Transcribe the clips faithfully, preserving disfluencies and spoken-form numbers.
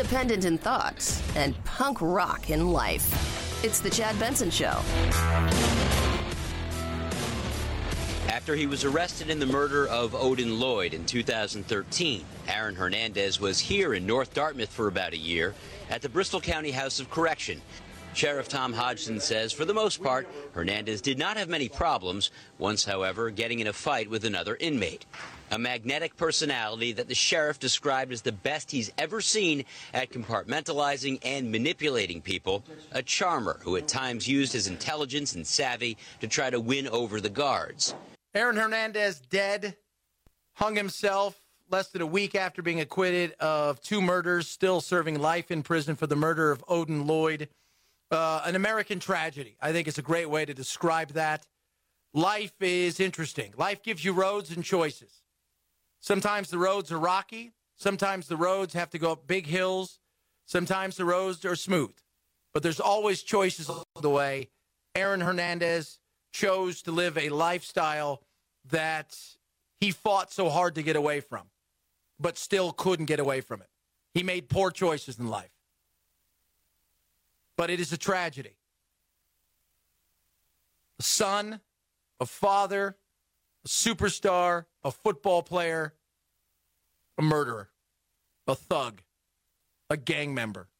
independent in thought, and punk rock in life. It's The Chad Benson Show. After he was arrested in the murder of Odin Lloyd in two thousand thirteen, Aaron Hernandez was here in North Dartmouth for about a year at the Bristol County House of Correction. Sheriff Tom Hodgson says, for the most part, Hernandez did not have many problems, once, however, getting in a fight with another inmate. A magnetic personality that the sheriff described as the best he's ever seen at compartmentalizing and manipulating people, a charmer who at times used his intelligence and savvy to try to win over the guards. Aaron Hernandez dead, hung himself less than a week after being acquitted of two murders, still serving life in prison for the murder of Odin Lloyd. Uh, an American tragedy, I think is a great way to describe that. Life is interesting. Life gives you roads and choices. Sometimes the roads are rocky. Sometimes the roads have to go up big hills. Sometimes the roads are smooth. But there's always choices along the way. Aaron Hernandez chose to live a lifestyle that he fought so hard to get away from, but still couldn't get away from it. He made poor choices in life. But it is a tragedy. A son, a father, a superstar, a football player, a murderer, a thug, a gang member.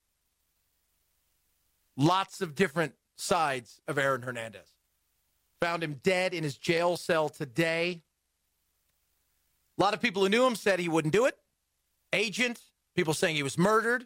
Lots of different sides of Aaron Hernandez. Found him dead in his jail cell today. A lot of people who knew him said he wouldn't do it. Agent, people saying he was murdered.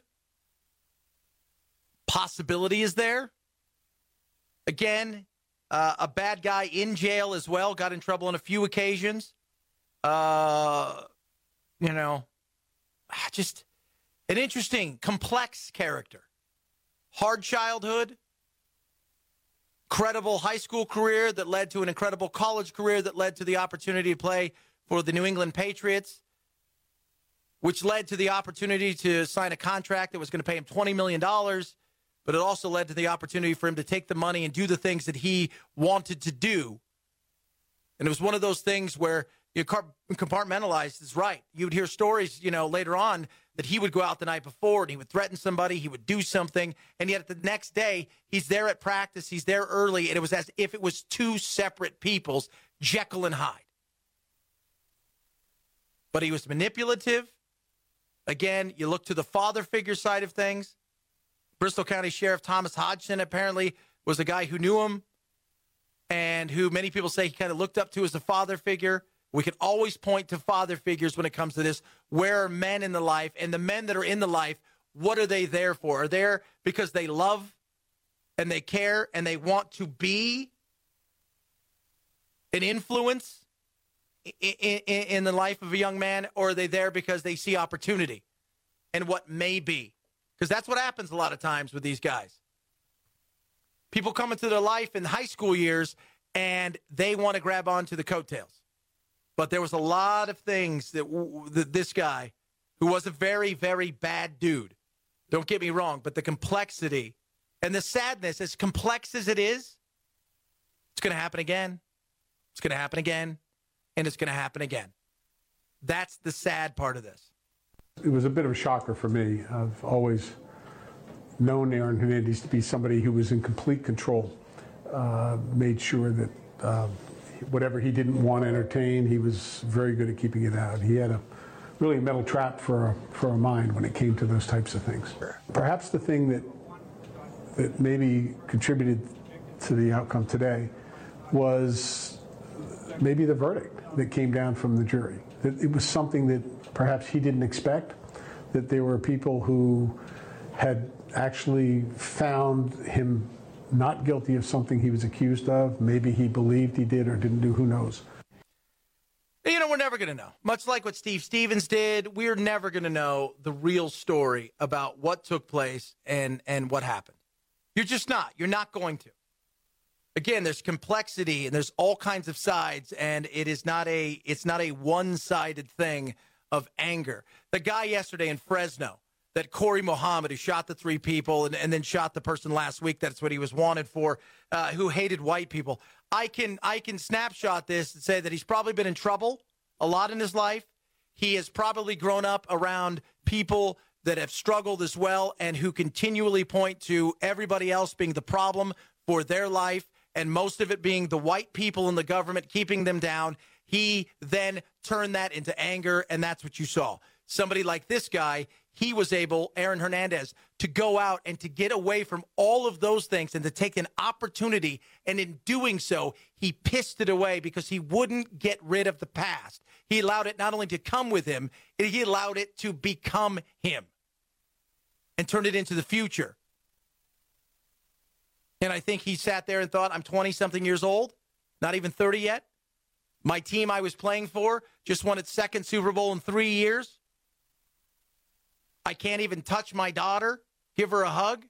Possibility is there. Again, uh, a bad guy in jail as well. Got in trouble on a few occasions. Uh, you know, just an interesting, complex character. Hard childhood. Incredible high school career that led to an incredible college career that led to the opportunity to play for the New England Patriots, which led to the opportunity to sign a contract that was going to pay him twenty million dollars. But it also led to the opportunity for him to take the money and do the things that he wanted to do. And it was one of those things where you compartmentalized is right. You would hear stories, you know, later on that he would go out the night before and he would threaten somebody, he would do something, and yet the next day he's there at practice, he's there early, and it was as if it was two separate peoples, Jekyll and Hyde. But he was manipulative. Again, you look to the father figure side of things. Bristol County Sheriff Thomas Hodgson apparently was a guy who knew him and who many people say he kind of looked up to as a father figure. We can always point to father figures when it comes to this. Where are men in the life? And the men that are in the life, what are they there for? Are they there because they love and they care and they want to be an influence in, in, in the life of a young man? Or are they there because they see opportunity and what may be? Because that's what happens a lot of times with these guys. People come into their life in high school years, and they want to grab onto the coattails. But there was a lot of things that, that this guy, who was a very, very bad dude, don't get me wrong, but the complexity and the sadness, as complex as it is, it's going to happen again. It's going to happen again, and it's going to happen again. That's the sad part of this. It was a bit of a shocker for me. I've always known Aaron Hernandez to be somebody who was in complete control, uh, made sure that uh, whatever he didn't want to entertain, he was very good at keeping it out. He had a really a mental trap for a, for a mind when it came to those types of things. Perhaps the thing that that maybe contributed to the outcome today was maybe the verdict that came down from the jury. That it was something that perhaps he didn't expect, that there were people who had actually found him not guilty of something he was accused of. Maybe he believed he did or didn't do, who knows. You know, we're never going to know. Much like what Steve Stevens did, we're never going to know the real story about what took place and, and what happened. You're just not. You're not going to. Again, there's complexity and there's all kinds of sides, and it is not a it's not a one-sided thing of anger. The guy yesterday in Fresno, that Corey Mohammed, who shot the three people and, and then shot the person last week, that's what he was wanted for, uh, who hated white people. I can I can snapshot this and say that he's probably been in trouble a lot in his life. He has probably grown up around people that have struggled as well and who continually point to everybody else being the problem for their life and most of it being the white people in the government keeping them down. He then turned that into anger, and that's what you saw. Somebody like this guy, he was able, Aaron Hernandez, to go out and to get away from all of those things and to take an opportunity. And in doing so, he pissed it away because he wouldn't get rid of the past. He allowed it not only to come with him, he allowed it to become him and turn it into the future. And I think he sat there and thought, I'm twenty-something years old, not even thirty yet. My team I was playing for just won its second Super Bowl in three years. I can't even touch my daughter, give her a hug.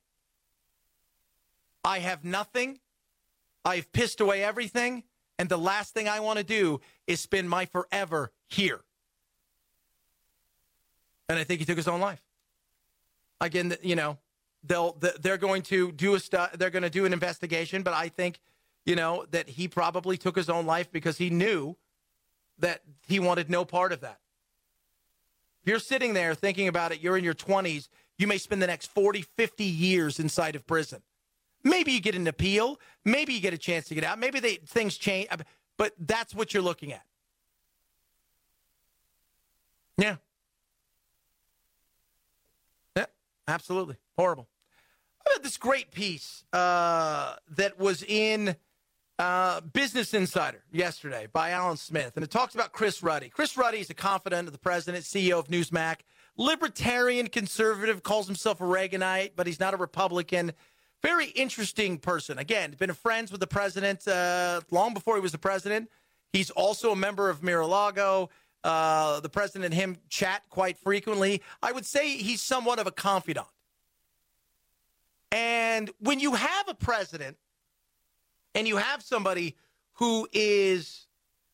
I have nothing. I've pissed away everything. And the last thing I want to do is spend my forever here. And I think he took his own life. Again, you know, they'll they're going to do a stu- they're going to do an investigation, but I think, you know, that he probably took his own life because he knew that he wanted no part of that. If you're sitting there thinking about it, you're in your twenties, you may spend the next forty, fifty years inside of prison. Maybe you get an appeal. Maybe you get a chance to get out. Maybe they, things change, but that's what you're looking at. Yeah. Yeah, absolutely. Horrible. I had this great piece uh, that was in uh, Business Insider yesterday by Alan Smith, and it talks about Chris Ruddy. Chris Ruddy is a confidant of the president, C E O of Newsmax, libertarian conservative, calls himself a Reaganite, but he's not a Republican. Very interesting person. Again, been friends with the president uh, long before he was the president. He's also a member of Mar-a-Lago. Uh, the president and him chat quite frequently. I would say he's somewhat of a confidant. And when you have a president and you have somebody who is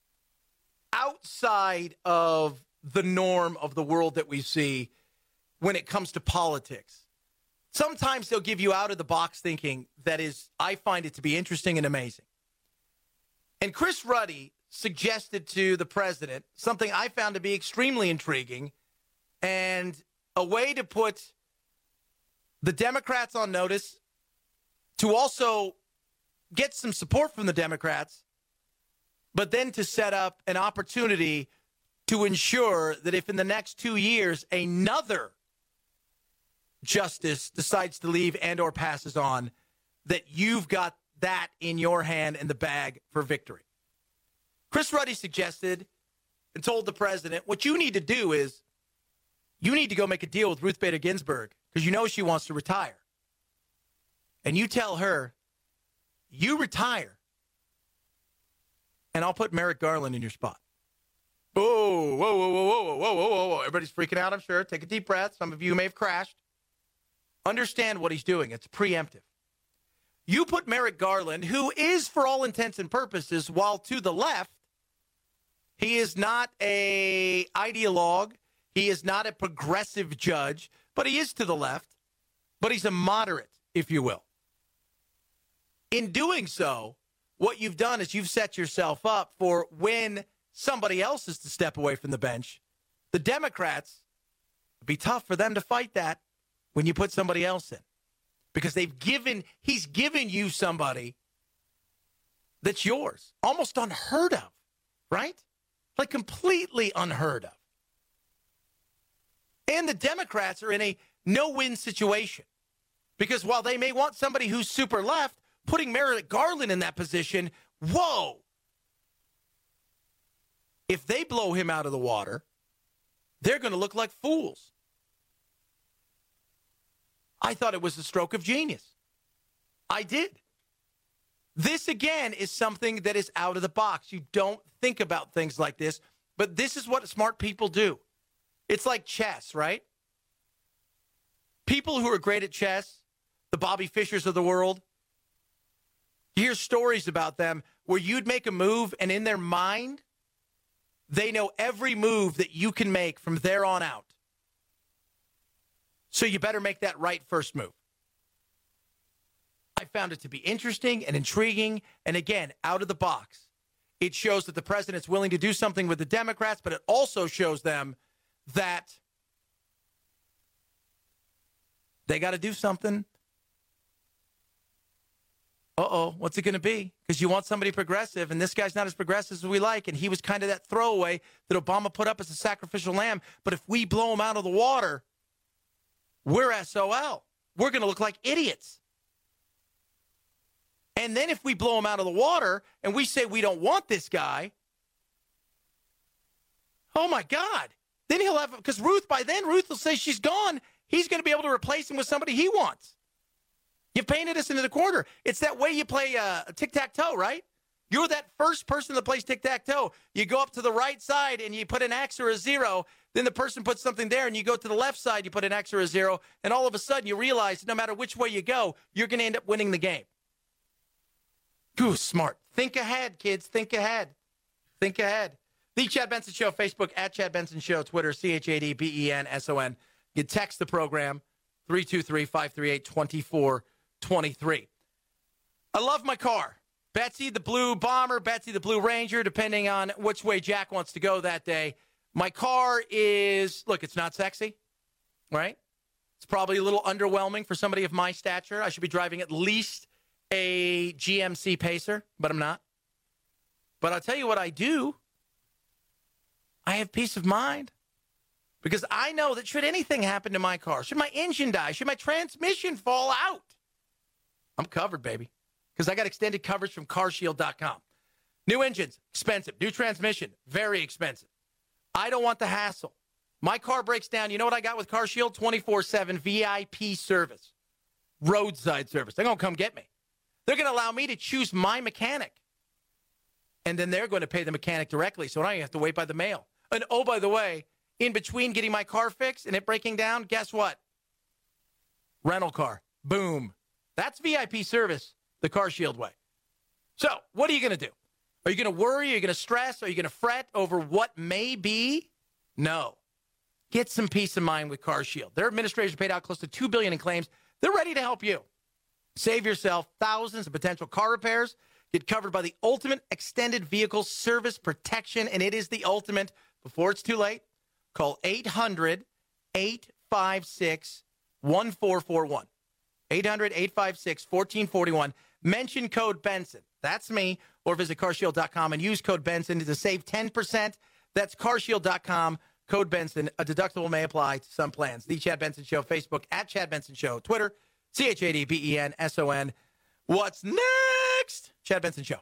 outside of the norm of the world that we see when it comes to politics, sometimes they'll give you out-of-the-box thinking that is, I find it to be interesting and amazing. And Chris Ruddy suggested to the president something I found to be extremely intriguing and a way to put the Democrats on notice, to also get some support from the Democrats, but then to set up an opportunity to ensure that if in the next two years another justice decides to leave and or passes on, that you've got that in your hand in the bag for victory. Chris Ruddy suggested and told the president, what you need to do is you need to go make a deal with Ruth Bader Ginsburg because you know she wants to retire. And you tell her, you retire, and I'll put Merrick Garland in your spot. Whoa, whoa, whoa, whoa, whoa, whoa, whoa, whoa. Everybody's freaking out, I'm sure. Take a deep breath. Some of you may have crashed. Understand what he's doing. It's preemptive. You put Merrick Garland, who is, for all intents and purposes, while to the left, he is not a ideologue. He is not a progressive judge, but he is to the left. But he's a moderate, if you will. In doing so, what you've done is you've set yourself up for when somebody else is to step away from the bench. The Democrats, it'd be tough for them to fight that when you put somebody else in. Because they've given, he's given you somebody that's yours. Almost unheard of, right? Like completely unheard of. And the Democrats are in a no-win situation. Because while they may want somebody who's super left, putting Merrick Garland in that position, whoa. If they blow him out of the water, they're going to look like fools. I thought it was a stroke of genius. I did. This, again, is something that is out of the box. You don't think about things like this, but this is what smart people do. It's like chess, right? People who are great at chess, the Bobby Fishers of the world, you hear stories about them where you'd make a move, and in their mind, they know every move that you can make from there on out. So you better make that right first move. I found it to be interesting and intriguing. And again, out of the box, it shows that the president's willing to do something with the Democrats, but it also shows them that They got to do something. Uh-oh, what's it going to be? Because you want somebody progressive, and this guy's not as progressive as we like, and he was kind of that throwaway that Obama put up as a sacrificial lamb. But if we blow him out of the water, we're S O L. We're going to look like idiots. And then if we blow him out of the water and we say we don't want this guy, oh, my God. Then he'll have, because Ruth, by then, Ruth will say she's gone. He's going to be able to replace him with somebody he wants. You painted us into the corner. It's that way you play uh, tic-tac-toe, right? You're that first person that plays tic-tac-toe. You go up to the right side and you put an X or a zero. Then the person puts something there and you go to the left side, you put an X or a zero. And all of a sudden you realize no matter which way you go, you're going to end up winning the game. Ooh, smart. Think ahead, kids. Think ahead. Think ahead. The Chad Benson Show, Facebook, at Chad Benson Show, Twitter, C H A D B E N S O N. You text the program, three two three, five three eight, two four two three. I love my car. Betsy, the blue Bomber, Betsy, the blue Ranger, depending on which way Jack wants to go that day. My car is, look, it's not sexy, right? It's probably a little underwhelming for somebody of my stature. I should be driving at least a G M C Pacer, but I'm not. But I'll tell you what I do. I have peace of mind because I know that should anything happen to my car, should my engine die, should my transmission fall out, I'm covered, baby, because I got extended coverage from car shield dot com. New engines, expensive. New transmission, very expensive. I don't want the hassle. My car breaks down. You know what I got with CarShield? twenty-four seven V I P service, roadside service. They're going to come get me. They're going to allow me to choose my mechanic. And then they're going to pay the mechanic directly, so I don't even have to wait by the mail. And, oh, by the way, in between getting my car fixed and it breaking down, guess what? Rental car. Boom. That's V I P service the CarShield way. So what are you going to do? Are you going to worry? Are you going to stress? Are you going to fret over what may be? No. Get some peace of mind with CarShield. Their administrators paid out close to two billion dollars in claims. They're ready to help you. Save yourself thousands of potential car repairs. Get covered by the ultimate extended vehicle service protection, and it is the ultimate. Before it's too late, call eight hundred, eight five six, one four four one. eight hundred, eight five six, one four four one. Mention code Benson. That's me. Or visit car shield dot com and use code Benson to save ten percent. That's car shield dot com, code Benson. A deductible may apply to some plans. The Chad Benson Show, Facebook, at Chad Benson Show, Twitter, C H A D B E N S O N. What's next? Chad Benson Show.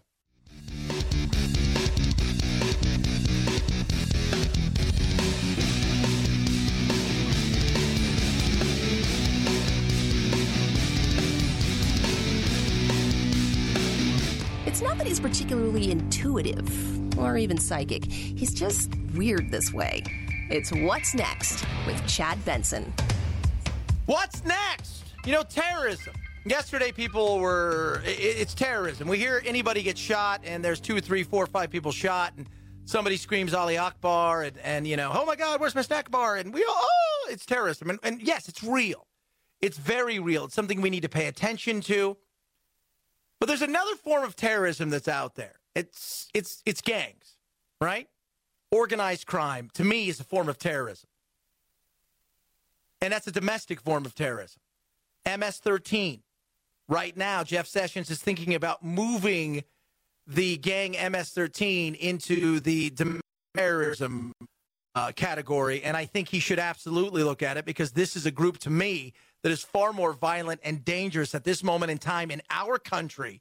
It's not that he's particularly intuitive or even psychic. He's just weird this way. It's What's Next with Chad Benson. What's next? You know, terrorism. Yesterday, people were, it, it's terrorism. We hear anybody get shot, and there's two, three, four, five people shot, and somebody screams Ali Akbar, and, and you know, oh my God, where's my snack bar? And we all, oh, it's terrorism. And, and yes, it's real. It's very real. It's something we need to pay attention to. But there's another form of terrorism that's out there. It's it's it's gangs, right? Organized crime, to me, is a form of terrorism. And that's a domestic form of terrorism. M S thirteen. Right now, Jeff Sessions is thinking about moving the gang M S thirteen into the terrorism uh, category. And I think he should absolutely look at it because this is a group, to me, that is far more violent and dangerous at this moment in time in our country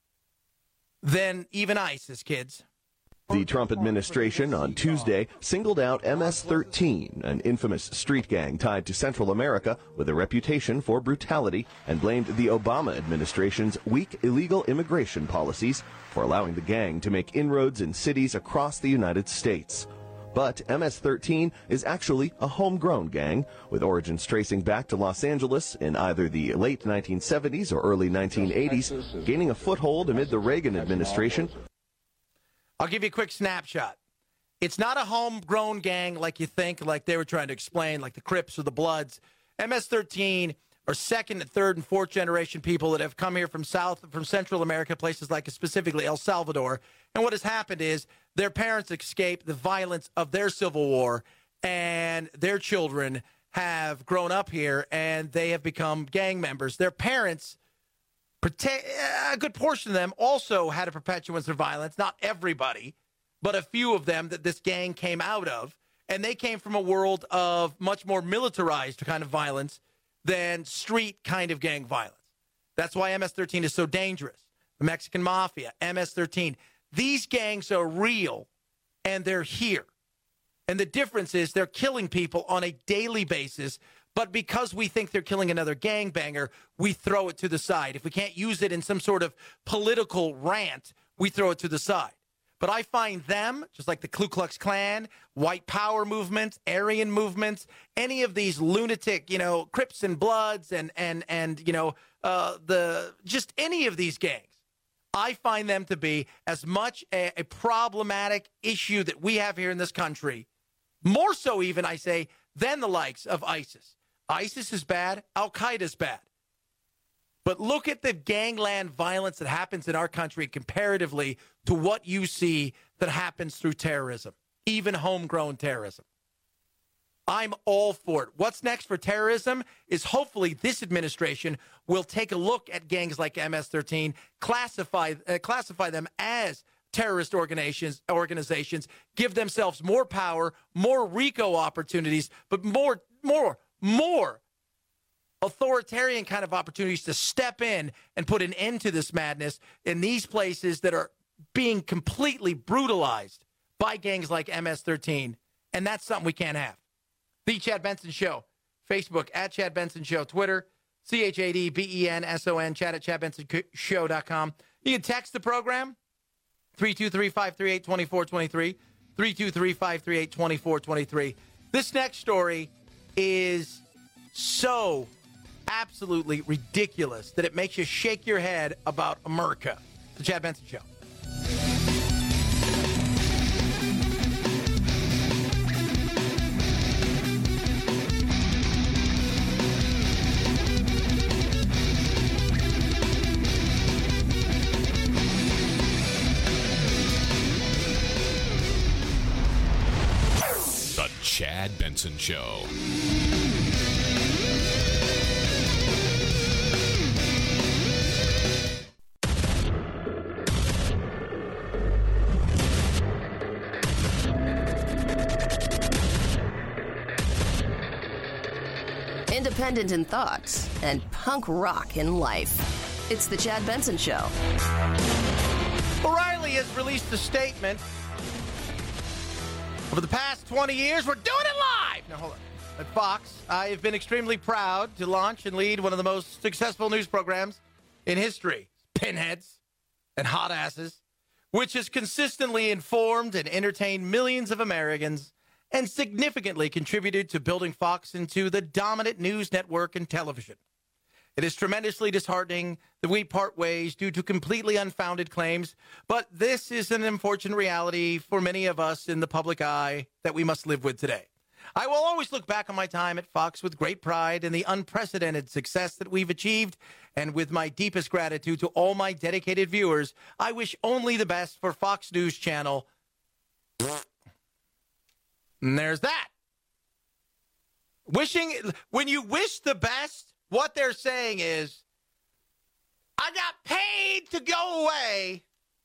than even ISIS, kids. The Trump administration on Tuesday singled out M S thirteen, an infamous street gang tied to Central America with a reputation for brutality, and blamed the Obama administration's weak illegal immigration policies for allowing the gang to make inroads in cities across the United States. But M S thirteen is actually a homegrown gang, with origins tracing back to Los Angeles in either the late nineteen seventies or early nineteen eighties, gaining a foothold amid the Reagan administration. I'll give you a quick snapshot. It's not a homegrown gang like you think, like they were trying to explain, like the Crips or the Bloods. M S thirteen are second and third and fourth generation people that have come here from South, from Central America, places like specifically El Salvador. And what has happened is their parents escaped the violence of their civil war, and their children have grown up here and they have become gang members. Their parents, a good portion of them, also had a perpetuance of violence. Not everybody, but a few of them that this gang came out of. And they came from a world of much more militarized kind of violence than street kind of gang violence. That's why M S thirteen is so dangerous. The Mexican Mafia, M S thirteen. These gangs are real, and they're here. And the difference is they're killing people on a daily basis, but because we think they're killing another gangbanger, we throw it to the side. If we can't use it in some sort of political rant, we throw it to the side. But I find them, just like the Ku Klux Klan, white power movements, Aryan movements, any of these lunatic, you know, Crips and Bloods and, and, and you know, uh, the just any of these gangs, I find them to be as much a, a problematic issue that we have here in this country, more so even, I say, than the likes of ISIS. ISIS is bad. Al-Qaeda is bad. But look at the gangland violence that happens in our country comparatively to what you see that happens through terrorism, even homegrown terrorism. I'm all for it. What's next for terrorism is hopefully this administration will take a look at gangs like M S thirteen, classify uh, classify them as terrorist organizations, organizations, give themselves more power, more RICO opportunities, but more, more, more authoritarian kind of opportunities to step in and put an end to this madness in these places that are being completely brutalized by gangs like M S thirteen. And that's something we can't have. The Chad Benson Show. Facebook, at Chad Benson Show. Twitter, C H A D B E N S O N, chat at chad benson show dot com. You can text the program, three two three, five three eight, two four two three, three two three, five three eight, two four two three. This next story is so absolutely ridiculous that it makes you shake your head about America. The Chad Benson Show. The Chad Benson Show. Independent in thoughts and punk rock in life. It's the Chad Benson Show. O'Reilly has released a statement. Over the past twenty years, we're doing it live. Now, hold on. At Fox, I have been extremely proud to launch and lead one of the most successful news programs in history, Pinheads and Hot Asses, which has consistently informed and entertained millions of Americans and significantly contributed to building Fox into the dominant news network in television. It is tremendously disheartening that we part ways due to completely unfounded claims, but this is an unfortunate reality for many of us in the public eye that we must live with today. I will always look back on my time at Fox with great pride and the unprecedented success that we've achieved, and with my deepest gratitude to all my dedicated viewers, I wish only the best for Fox News Channel. And there's that. Wishing, when you wish the best, what they're saying is, I got paid to go away,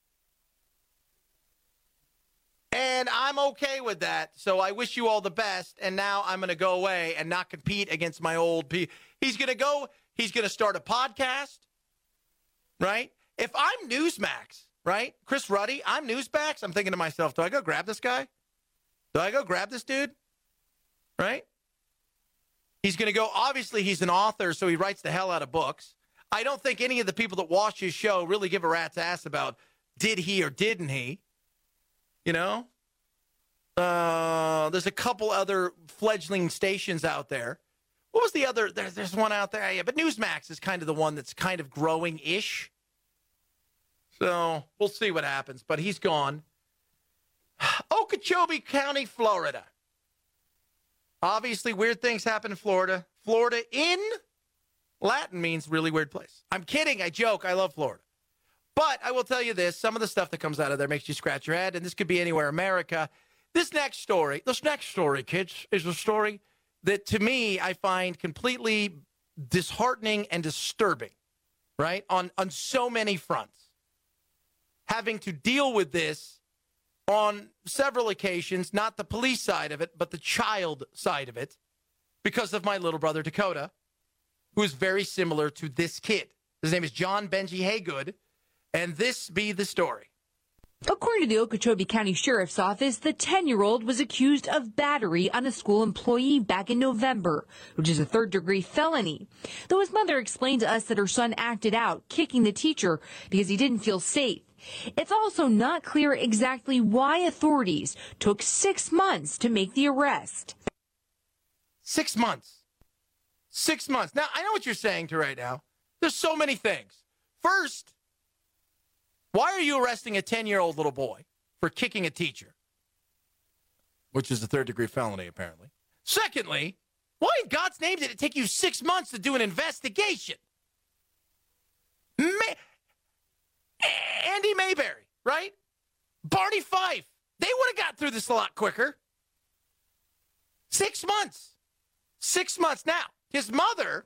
and I'm okay with that, so I wish you all the best, and now I'm going to go away and not compete against my old people. He's going to go, he's going to start a podcast, right? If I'm Newsmax, right, Chris Ruddy, I'm Newsmax, I'm thinking to myself, do I go grab this guy? Do I go grab this dude? Right? He's going to go, obviously he's an author, so he writes the hell out of books. I don't think any of the people that watch his show really give a rat's ass about did he or didn't he. You know? Uh, there's a couple other fledgling stations out there. What was the other? There, there's one out there. Yeah, but Newsmax is kind of the one that's kind of growing-ish. So we'll see what happens, but he's gone. Okeechobee County, Florida. Obviously, weird things happen in Florida. Florida in Latin means really weird place. I'm kidding. I joke. I love Florida. But I will tell you this. Some of the stuff that comes out of there makes you scratch your head, and this could be anywhere in America. This next story, this next story, kids, is a story that to me I find completely disheartening and disturbing, right? On on so many fronts. Having to deal with this on several occasions, not the police side of it, but the child side of it, because of my little brother Dakota, who is very similar to this kid. His name is John Benji Haygood, and this be the story. According to the Okeechobee County Sheriff's Office, the ten-year-old was accused of battery on a school employee back in November, which is a third-degree felony. Though his mother explained to us that her son acted out, kicking the teacher because he didn't feel safe. It's also not clear exactly why authorities took six months to make the arrest. Six months. Six months. Now, I know what you're saying to right now. There's so many things. First, why are you arresting a ten-year-old little boy for kicking a teacher? Which is a third-degree felony, apparently. Secondly, why in God's name did it take you six months to do an investigation? Ma- Andy Mayberry, right? Barney Fife. They would have got through this a lot quicker. Six months. Six months. Now, his mother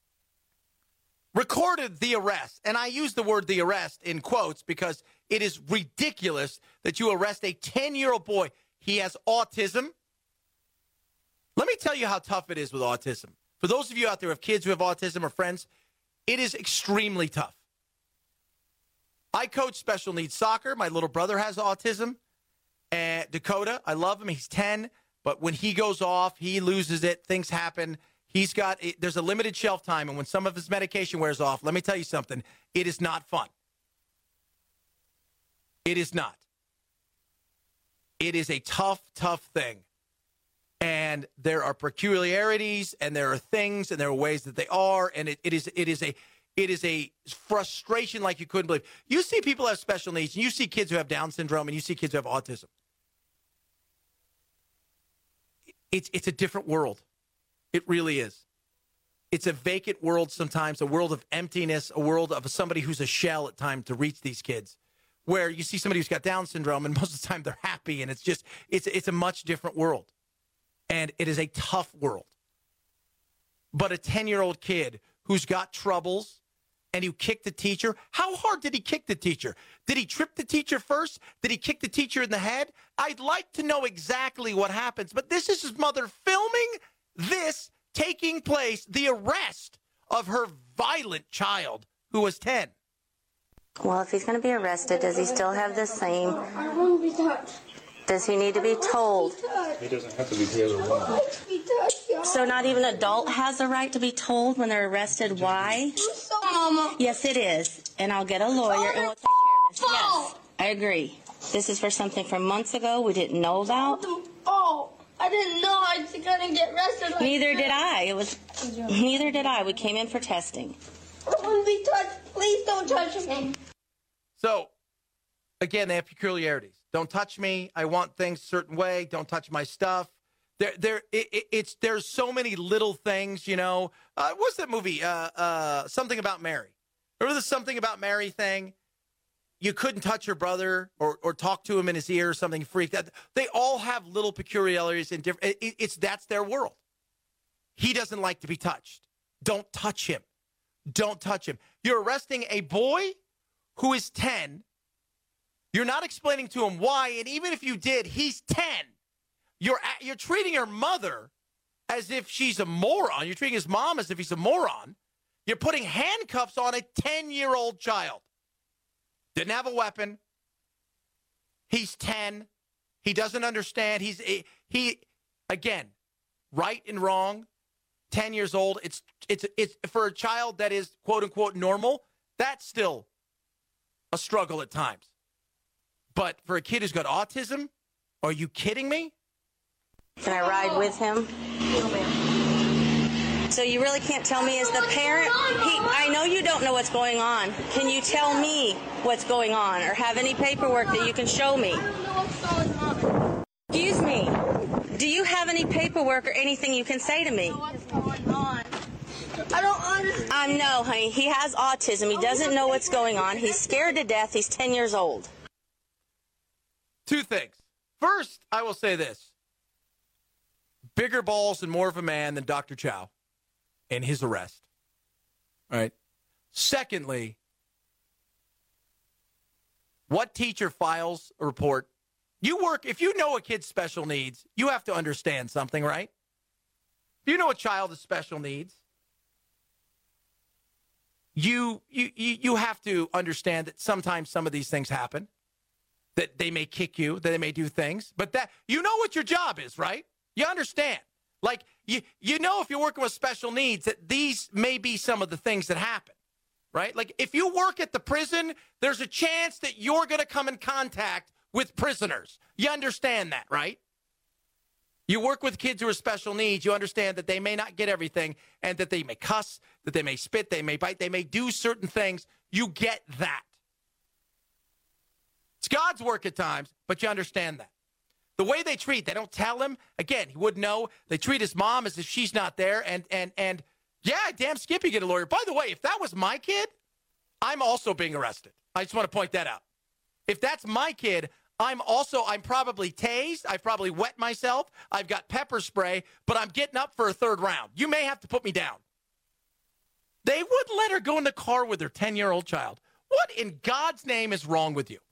recorded the arrest, and I use the word the arrest in quotes because it is ridiculous that you arrest a ten-year-old boy. He has autism. Let me tell you how tough it is with autism. For those of you out there who have kids who have autism or friends, it is extremely tough. I coach special needs soccer. My little brother has autism. And Dakota, I love him. He's ten, but when he goes off, he loses it. Things happen. He's got, there's a limited shelf time, and when some of his medication wears off, let me tell you something, it is not fun. It is not. It is a tough, tough thing. And there are peculiarities, and there are things, and there are ways that they are, and it, it is it is a it is a frustration like you couldn't believe. You see people have special needs, and you see kids who have Down syndrome, and you see kids who have autism. It's it's a different world. It really is. It's a vacant world sometimes, a world of emptiness, a world of somebody who's a shell at times to reach these kids, where you see somebody who's got Down syndrome, and most of the time they're happy, and it's just, it's it's a much different world. And it is a tough world. But a ten-year-old kid who's got troubles and who kicked the teacher, how hard did he kick the teacher? Did he trip the teacher first? Did he kick the teacher in the head? I'd like to know exactly what happens. But this is his mother filming this taking place, the arrest of her violent child who was ten. Well, if he's going to be arrested, does he still have the same? I want to be touched. Does he need to be told? He doesn't have to be touched. So not even an adult has a right to be told when they're arrested why? Mama. Yes, it is. And I'll get a lawyer and we'll take care of this. Yes, I agree. This is for something from months ago we didn't know about. Oh, I didn't know I was going to get arrested like Neither that. did I. It was. Neither did I. We came in for testing. I want to be touched. Please don't touch me. So, again, they have peculiarities. Don't touch me. I want things a certain way. Don't touch my stuff. There, there. It, it, it's there's so many little things, you know. Uh, what's that movie? Uh, uh, Something About Mary. Remember the Something About Mary thing? You couldn't touch your brother or or talk to him in his ear or something. Freaked out. They all have little peculiarities and different. It, it's that's their world. He doesn't like to be touched. Don't touch him. Don't touch him. You're arresting a boy who is ten. You're not explaining to him why, and even if you did, he's ten. You're you're treating your mother as if she's a moron. You're treating his mom as if he's a moron. You're putting handcuffs on a ten-year-old child. Didn't have a weapon. He's ten. He doesn't understand. He's he again, right and wrong. ten years old. It's it's it's for a child that is quote unquote normal. That's still a struggle at times. But for a kid who's got autism, are you kidding me? Can I ride with him? No, ma'am. So you really can't tell me as the parent? He, I know you don't know what's going on. Can you tell me what's going on or have any paperwork that you can show me? I don't know what's going on. Excuse me. Do you have any paperwork or anything you can say to me? I don't know what's going on. I don't understand. I um, know, honey. He has autism. He doesn't know what's going on. He's scared to death. He's ten years old. Two things. First, I will say this. bigger balls and more of a man than Doctor Chow in his arrest. All right. Secondly, what teacher files a report? You work, if you know a kid's special needs, you have to understand something, right? If you know a child with special needs, you, you, you, you have to understand that sometimes some of these things happen, that they may kick you, that they may do things, but that you know what your job is, right? You understand. Like, you, you know if you're working with special needs that these may be some of the things that happen, right? Like, if you work at the prison, there's a chance that you're going to come in contact with prisoners. You understand that, right? You work with kids who are special needs. You understand that they may not get everything and that they may cuss, that they may spit, they may bite, they may do certain things. You get that. It's God's work at times, but you understand that. The way they treat, they don't tell him. Again, he wouldn't know. They treat his mom as if she's not there. And, and, and yeah, damn Skippy get a lawyer. By the way, if that was my kid, I'm also being arrested. I just want to point that out. If that's my kid, I'm also, I'm probably tased. I've probably wet myself. I've got pepper spray, but I'm getting up for a third round. You may have to put me down. They wouldn't let her go in the car with her ten-year-old child. What in God's name is wrong with you?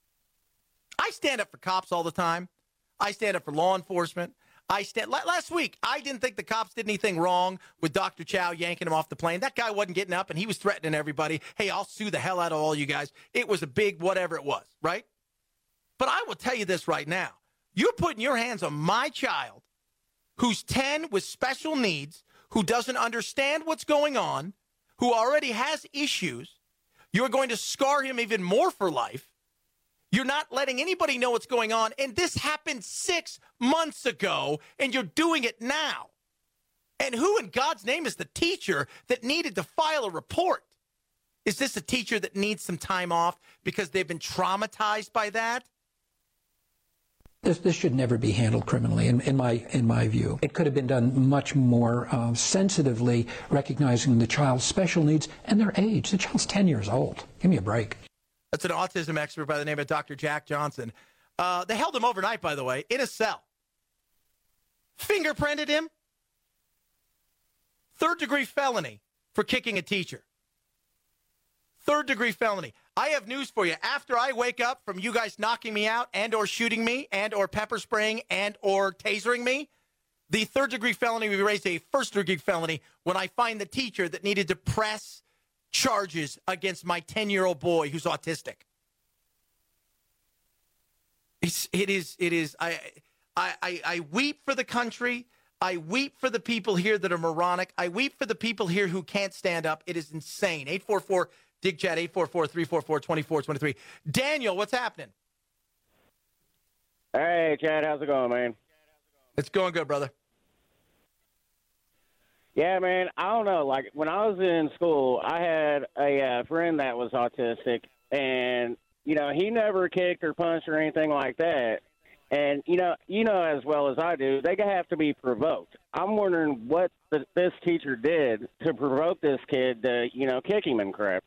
I stand up for cops all the time. I stand up for law enforcement. I stand. Last week, I didn't think the cops did anything wrong with Doctor Chow yanking him off the plane. That guy wasn't getting up, and he was threatening everybody. Hey, I'll sue the hell out of all you guys. It was a big whatever it was, right? But I will tell you this right now. You're putting your hands on my child who's ten with special needs, who doesn't understand what's going on, who already has issues. You're going to scar him even more for life. You're not letting anybody know what's going on. And this happened six months ago, and you're doing it now. And who in God's name is the teacher that needed to file a report? Is this a teacher that needs some time off because they've been traumatized by that? This, this should never be handled criminally, in, in my in my view. It could have been done much more uh, sensitively, recognizing the child's special needs and their age. The child's ten years old. Give me a break. That's an autism expert by the name of Doctor Jack Johnson. Uh, they held him overnight, by the way, in a cell. Fingerprinted him. Third-degree felony for kicking a teacher. Third-degree felony. I have news for you. After I wake up from you guys knocking me out and or shooting me and or pepper spraying and or tasering me, the third-degree felony will be raised to a first-degree felony when I find the teacher that needed to press charges against my ten-year-old boy who's autistic. It's, it is, it is, I, I, I, I weep for the country. I weep for the people here that are moronic. I weep for the people here who can't stand up. It is insane. eight four four D I G chat, eight four four, three four four, two four two three. Daniel, what's happening? Hey, Chad, how's it going, man? It's going good, brother. Yeah, man, I don't know. Like, when I was in school, I had a uh, friend that was autistic, and, you know, he never kicked or punched or anything like that. And, you know, you know as well as I do, they have to be provoked. I'm wondering what the, this teacher did to provoke this kid to, you know, kick him and crap.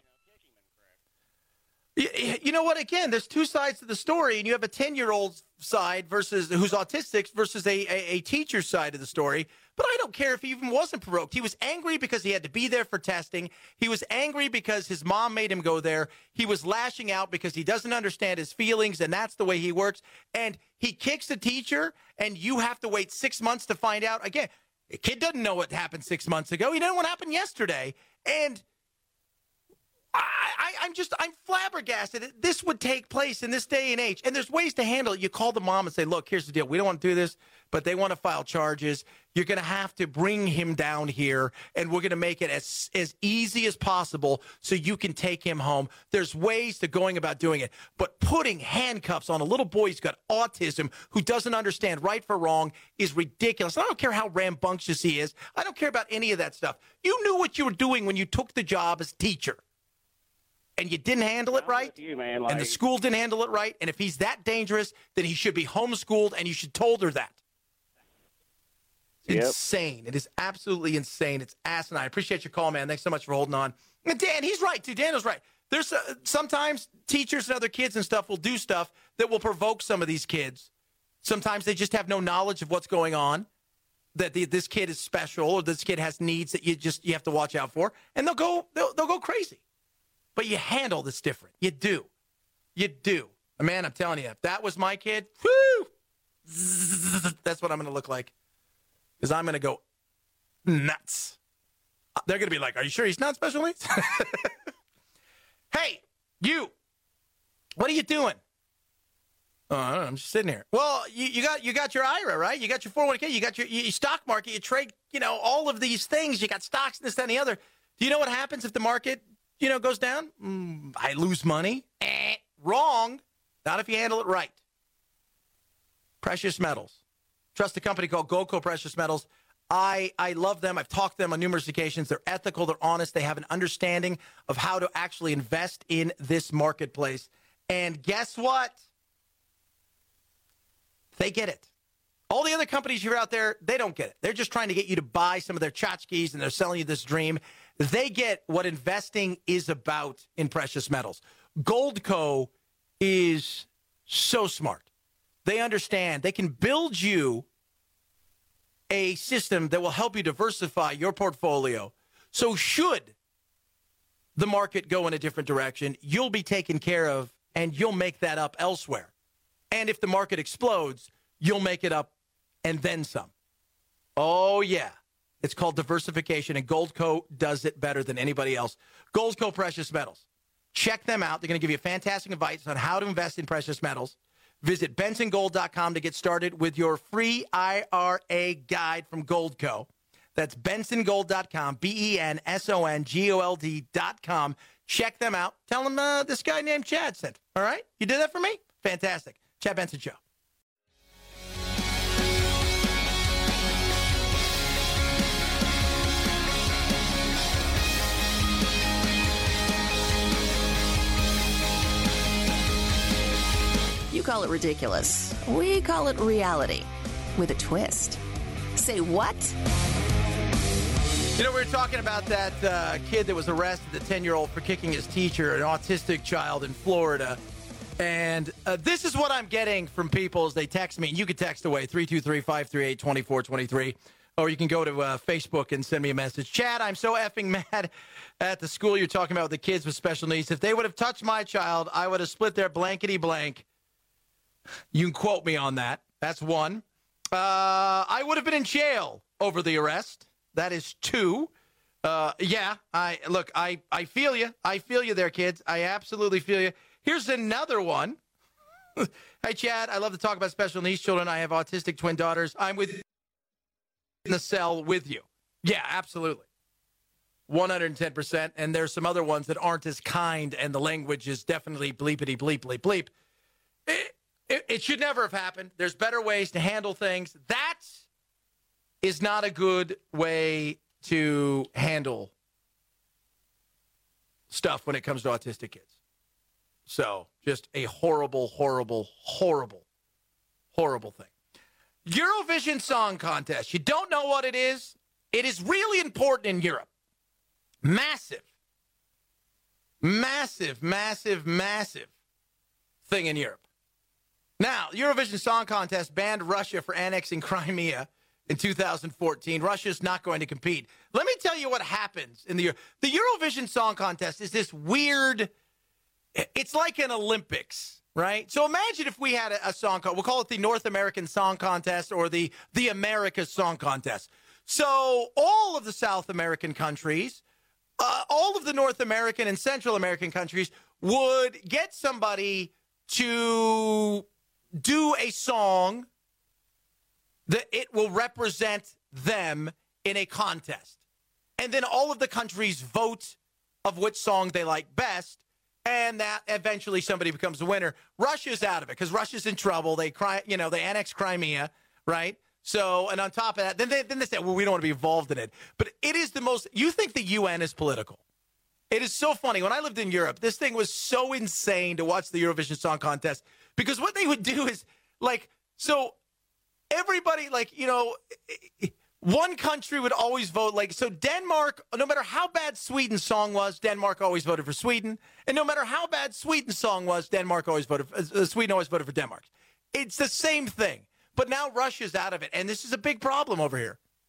You know what? Again, there's two sides to the story, and you have a ten-year-old side versus who's autistic versus a, a, a teacher's side of the story. But I don't care if he even wasn't provoked. He was angry because he had to be there for testing. He was angry because his mom made him go there. He was lashing out because he doesn't understand his feelings, and that's the way he works. And he kicks the teacher, and you have to wait six months to find out. Again, the kid doesn't know what happened six months ago. He didn't know what happened yesterday. And I, I, I'm just, I'm flabbergasted. This would take place in this day and age. And there's ways to handle it. You call the mom and say, look, here's the deal. We don't want to do this, but they want to file charges. You're going to have to bring him down here, and we're going to make it as, as easy as possible so you can take him home. There's ways to going about doing it. But putting handcuffs on a little boy who's got autism, who doesn't understand right from wrong, is ridiculous. I don't care how rambunctious he is. I don't care about any of that stuff. You knew what you were doing when you took the job as teacher. And you didn't handle it right, you, man. Like, and the school didn't handle it right, and if he's that dangerous, then he should be homeschooled, and you should told her that. It's yep. insane. It is absolutely insane. It's asinine. I appreciate your call, man. Thanks so much for holding on. And Dan, he's right, too. Daniel's right. There's uh, sometimes teachers and other kids and stuff will do stuff that will provoke some of these kids. Sometimes they just have no knowledge of what's going on. that the, this kid is special or this kid has needs that you just you have to watch out for, and they'll go they'll, they'll go crazy. But you handle this different. You do. You do. Man, I'm telling you, if that was my kid, whoo, that's what I'm going to look like. Because I'm going to go nuts. They're going to be like, are you sure he's not special needs? Hey, you, what are you doing? Oh, I don't know, I'm just sitting here. Well, you, you got you got your I R A, right? You got your four oh one k, you got your, your stock market, you trade, you know, all of these things. You got stocks, this, that, and the other. Do you know what happens if the market, you know, goes down? Mm, I lose money. Eh, wrong. Not if you handle it right. Precious metals. Trust a company called Goldco Precious Metals. I, I love them. I've talked to them on numerous occasions. They're ethical. They're honest. They have an understanding of how to actually invest in this marketplace. And guess what? They get it. All the other companies you're out there, they don't get it. They're just trying to get you to buy some of their tchotchkes, and they're selling you this dream. They get what investing is about in precious metals. Goldco is so smart. They understand. They can build you a system that will help you diversify your portfolio. So should the market go in a different direction, you'll be taken care of, and you'll make that up elsewhere. And if the market explodes, you'll make it up and then some. Oh, yeah. It's called diversification, and Goldco does it better than anybody else. Goldco Precious Metals. Check them out. They're going to give you fantastic advice on how to invest in precious metals. Visit benson gold dot com to get started with your free I R A guide from Goldco. That's benson gold dot com, B E N S O N G O L D dot com. Check them out. Tell them uh, this guy named Chad sent. All right? You did that for me? Fantastic. Chad Benson Show. You call it ridiculous. We call it reality with a twist. Say what? You know, we were talking about that uh, kid that was arrested, the ten-year-old, for kicking his teacher, an autistic child in Florida. And uh, this is what I'm getting from people as they text me. And you can text away, three two three, five three eight, two four two three. Or you can go to uh, Facebook and send me a message. Chad, I'm so effing mad at the school you're talking about with the kids with special needs. If they would have touched my child, I would have split their blankety blank. You can quote me on that. That's one. Uh, I would have been in jail over the arrest. That is two. Uh, yeah, I look, I, I feel you. I feel you there, kids. I absolutely feel you. Here's another one. Hey, Chad, I love to talk about special needs children. I have autistic twin daughters. I'm with in the cell with you. Yeah, absolutely. one hundred ten percent. And there's some other ones that aren't as kind, and the language is definitely bleepity bleep bleep bleep. It, it, it should never have happened. There's better ways to handle things. That is not a good way to handle stuff when it comes to autistic kids. So just a horrible, horrible, horrible, horrible thing. Eurovision Song Contest. You don't know what it is? It is really important in Europe. Massive, massive, massive, massive thing in Europe. Now, Eurovision Song Contest banned Russia for annexing Crimea in two thousand fourteen. Russia's not going to compete. Let me tell you what happens in the the Eurovision Song Contest is this weird, it's like an Olympics, right? So imagine if we had a, a song, we'll call it the North American Song Contest or the, the America's Song Contest. So all of the South American countries, uh, all of the North American and Central American countries would get somebody to do a song that it will represent them in a contest. And then all of the countries vote of which song they like best, and that eventually somebody becomes a winner. Russia's out of it because Russia's in trouble. They cry, you know, they annexed Crimea, right? So, and on top of that, then they, then they say, well, we don't want to be involved in it. But it is the most, you think the U N is political. It is so funny. When I lived in Europe, this thing was so insane to watch the Eurovision Song Contest because what they would do is, like, so everybody, like, you know, one country would always vote, like, so Denmark, no matter how bad Sweden's song was, Denmark always voted for Sweden. And no matter how bad Sweden's song was, Denmark always voted, for, uh, Sweden always voted for Denmark. It's the same thing. But now Russia's out of it, and this is a big problem over here.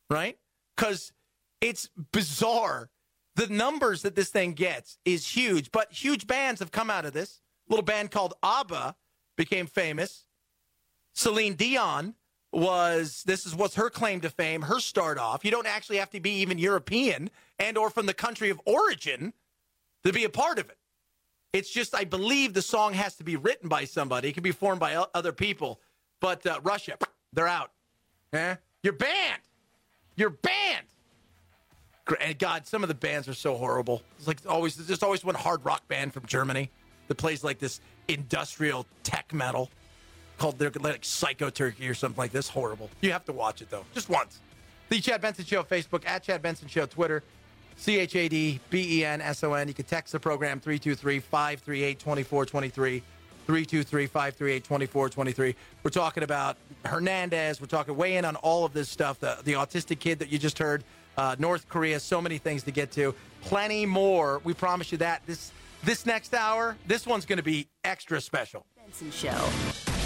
right? Because it's bizarre. The numbers that this thing gets is huge, but huge bands have come out of this. A little band called ABBA became famous. Celine Dion was, this is what's her claim to fame, her start off. You don't actually have to be even European and or from the country of origin to be a part of it. It's just, I believe the song has to be written by somebody. It can be formed by other people. But uh, Russia, they're out. Eh? You're banned. You're banned. And God, some of the bands are so horrible. It's like always, there's just always one hard rock band from Germany that plays like this industrial tech metal called they're like Psycho Turkey or something like this. Horrible. You have to watch it though, just once. The Chad Benson Show Facebook, at Chad Benson Show Twitter, C H A D B E N S O N. You can text the program three two three, five three eight, two four two three. three two three, five three eight, two four two three. We're talking about Hernandez. We're talking weigh in on all of this stuff. The, the autistic kid that you just heard, uh, North Korea, so many things to get to. Plenty more. We promise you that. This this next hour, this one's going to be extra special. Benson Show.